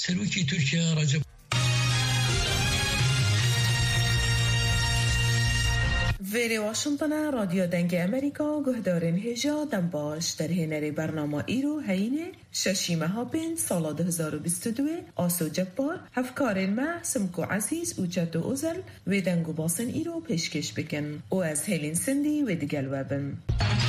سەرۆکی تورکیا ڕەجەب ویری واشنطن رادیو دنگ امریکا گهدارین هجا دم باش در هنری برنامه ایرو هینه ششیمه ها بین سال 2022 آسو جبار هفکارین ما سمکو عزیز و جد و اوزل و دنگو باسن ایرو پیشکش بکن و از هیلین سندی و دیگل وبن.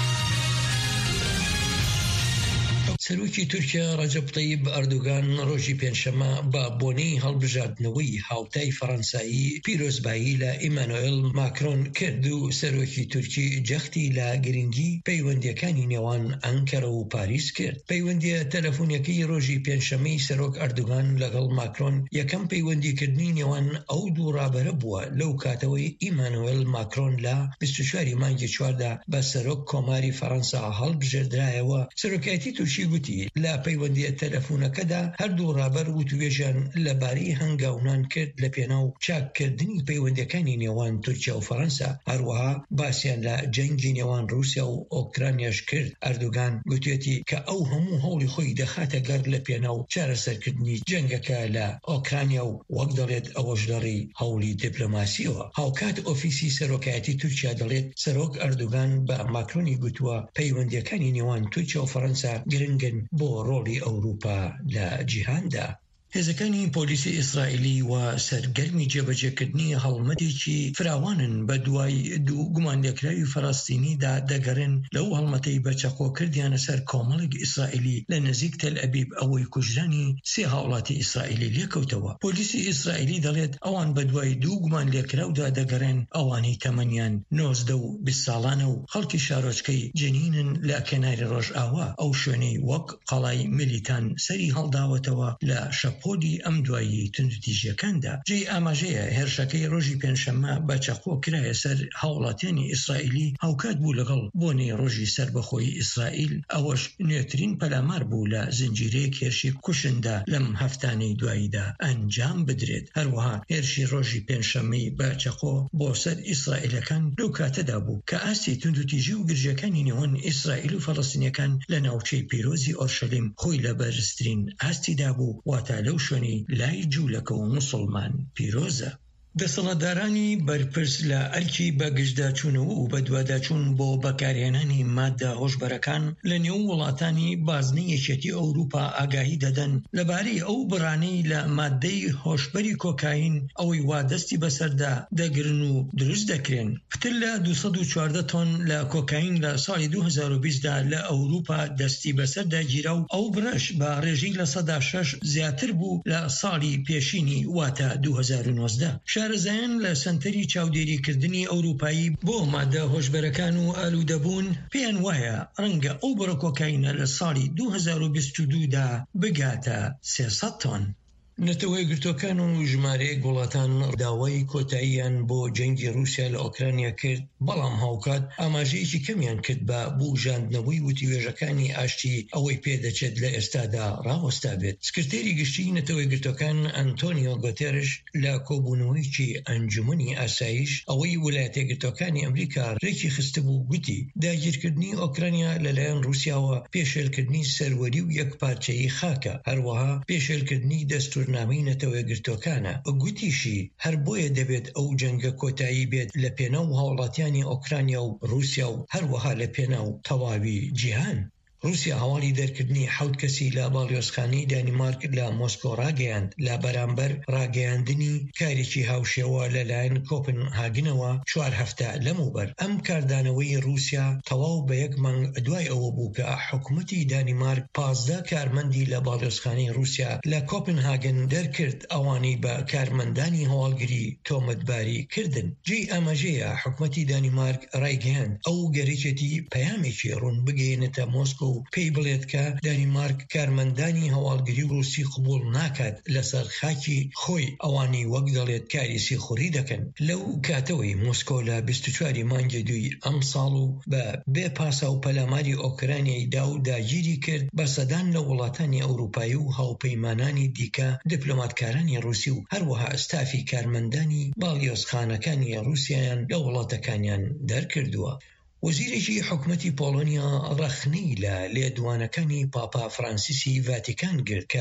سەرۆکی تورکیا ڕەجەب طەیب ئەردۆغان ڕۆژی پێنجشەممە بە بۆنەی هەڵبژاردنەوەی هاوتای فەڕەنسایی پیرۆزبایی لە ئیمانوئێل ماکرۆن کرد و سەرۆکی تورکی جەختی لە گرنگی پەیوەندیەکانی نێوان ئەنکەرە و پاریس کرد. پەیوەندیە تەلەفۆنیەکەی ڕۆژی پێنجشەممەی سەرۆک ئەردۆغان لەگەڵ ماکرۆن یەکەم پەیوەندیکردنی نێوان ئەو دوو ڕابەرە بووە لەو کاتەوەی ئیمانوئێل ماکرۆن لە 24 مانگی چواردا بە سەرۆک کۆماری فەڕەنسا هەڵبژێردرایەوە. سەرۆکایەتی تورکی گوتی لە پەیوەندیە تەلەفۆنەکەدا هەردوو ڕابەر وتوێژیان لەبارەی هەنگاونان کرد لە پێناو چاککردنی پەیوەندیەکانی نێوان تورکیا و فەڕەنسا. هەروەها باسییان لە جەنگی نێوان رووسیا و ئۆکرانیاش کرد. ئەردۆغان گوتوێتی کە ئەو هەموو هەوڵی خۆی دەخاتە گەر لە پێناو چارەسەرکردنی جەنگەکە لە ئۆکرانیا و وەک دەڵێت ئەوەش لەڕێی هەوڵی دیپلۆماسیەوە. هاوکات ئۆفیسی سەرۆکایەتی تورکیا دەڵێت سەرۆک ئەردۆغان بە ماکرۆنی گوتووە پەیوەندیەکانی نێوان تورکیا و فەڕەنسا گرنگن بۆ ڕۆڵی ئەوروپا لە جیهاندا. هێزەکانی پۆلیسی ئیسرائیلی و سەرگەرمی جێبەجێکردنی هەڵمەتێکی فراوانن بە دوای دوو گومانلێکراوی فەڵەستینیدا دەگەڕن لەو هەڵمەتەی بەچەقۆکردیانە سەر کۆمەڵێک ئیسرائیلی لە نزیک تەل ئەبیب ئەوەی کوژرانی سێ هاوڵاتی ئیسرائیلی لێکەوتەوە. پۆلیسی ئیسرائیلی دەڵێت ئەوان بە دوای دوو گومانلێکراودا دەگەڕن ئەوانەی تەمەنیان 19 و 20 ساڵانە و خەڵکی شارۆچکەی جنینن لە کەناری ڕۆژئاوا. ئەو شوێنەی وەک قەڵای ملیتان سەری هەڵداوەتەوە لە پۆلی ئەم دوایی توندوتیژیەکاندا. جێی ئاماژەیە هێرشەکەی ڕۆژی پێنجشەممە بە چەقۆ کرایە سەر هاوڵاتیانی ئیسرائیلی هاوکات بوو لەگەڵ بۆنەی ڕۆژی سەربەخۆی ئیسرائیل. ئەوەش نوێترین پەلامار بوو لە زنجیرەیەک هێرشی کوشندا لەم هەفتانەی دواییدا ئەنجام بدرێت. هەروەها هێرشی ڕۆژی پێنجشەممەی بە چەقۆ بۆ سەر ئیسرائیلەکان لەو کاتەدا بوو کە ئاستی توندوتیژی و گرژەکانی نێوان ئیسرائیل و فەڵەستینیەکان لە ناوچەی پیرۆزی ئۆرشەلیم خۆی لە بەرزترین ئاستیدا بوو، واتە لەو شوێنی لای جوولەکە و موسڵمان پیرۆزە. دەسەڵاتدارانی بەرپرس لە ئەرکی بە گشتداچوونەوە و بە دوواداچوون بۆ بەکارهێنانی مادە هۆشبەرەکان لە نێو وڵاتانی بازنەی یەکێتی ئەوروپا ئاگاهی دەدەن لەبارەی ئەو بڕانەی لە مادەی هۆشبەری کۆکاین ئەوەی وا دەستی بەسەردا دەگرن و دروست دەکرێن. پتر لە 214 تۆن لە کۆکاین لە ساڵی 2020دا لە ئەوروپا دەستی بەسەردا گیرا و ئەو برەش بە ڕێژەی لە 6 زیاتر بوو لە ساڵی پێشینی واتە 2019. شارەزایان لە سنتەری چاودێریکردنی ئەوروپایی بۆ مادە هۆشبەرەکان و ئالوودەبوون پێیان وایە ڕەنگە ئەو بڕە کۆکاینە لە ساڵی 2022دا بگاتە 300 تۆن. نەتەوەی گرتوەکان و ژمارەیەک وڵاتان داوای کۆتاییان بۆ جەنگی رووسیا لە ئۆکرانیا کرد، بەڵام هاوکات ئاماژەیەکی کەمیان کرد بە بوژاندنەوەی وتیوێژەکانی ئاشتی ئەوەی پێدەچێت لە ئێستادا ڕاوەستا بێت. سکرتێری گشتی نەتەوەی گرتوەکان ئەنتۆنیۆ گۆتێرش لە کۆبوونەوەیکی ئەنجومەنی ئاسایش ئەوەی ویلایەتە یەکگرتوەکانی ئەمریکا ڕێکی خستبوو گوتی داگیرکردنی ئۆکرانیا لەلایەن رووسیاوە پێشێلکردنی سەروەری و یەکپارچەیی خاکە، هەروەها پێشێلکردنی دەستورنامەی نەتەوەی گرتوەکانە. گوتیشی هەر بۆیە دەبێت ئەو جەنگە کۆتایی بێت لە پێناو هاوڵاتیانی ئۆکرانیا و رووسیا و هەروەها لە پێناو تەواوی جیهان. رووسیا هەواڵی دەرکردنی 7 کەسی لە باڵیۆزخانەی دانیمارک لە مۆسکۆ ڕاگەیاند لە بەرامبەر ڕاگەیاندنی کارێکی هاوشێوە لەلایەن کۆپنهاگنەوە 4 هەفتە لەموبەر. ئەم کاردانەوەی رووسیا تەواو بە 1 مانگ دوای ئەوە بوو کە حکوومەتی دانیمارک 15 کارمەندی لە باڵیۆزخانەی رووسیا لە کۆپنهاگن دەرکرد ئەوانەی بە کارمەندانی هەواڵگری تۆمەتباری کردن. جێی ئاماژەیە حکوومەتی دانیمارک ڕایگەیاند ئەو گەرەیەکی پەیامێکی ڕوون بگەێنێتە مۆسکۆ و پێی بڵێت کە دانیمارک کارمەندانی هەواڵگری رووسی قبول ناکات لەسەر خاکی خۆی ئەوانی وەک دەڵێت کاری سیخوڕی دەکەن. لەو کاتەوەی مۆسکۆ لە 24 مانگی دوی ئەم ساڵ و بە بێ پاسا و پەلاماری ئۆکرانیای دا و داگیری کرد بە سەدان لە وڵاتانی ئەوروپایی و هاوپەیمانانی دیکە دیپلۆماتکارانی رووسی و هەروەها ئەستافی کارمەندانی باڵیۆزخانەکانی رووسیایان لە وڵاتەکانیان دەرکردووە. وەزیرێکی حکوومەتی پۆڵۆنیا ڕەخنەی لە لێدوانەکانی پاپا فرانسیسی ڤاتیکان گرت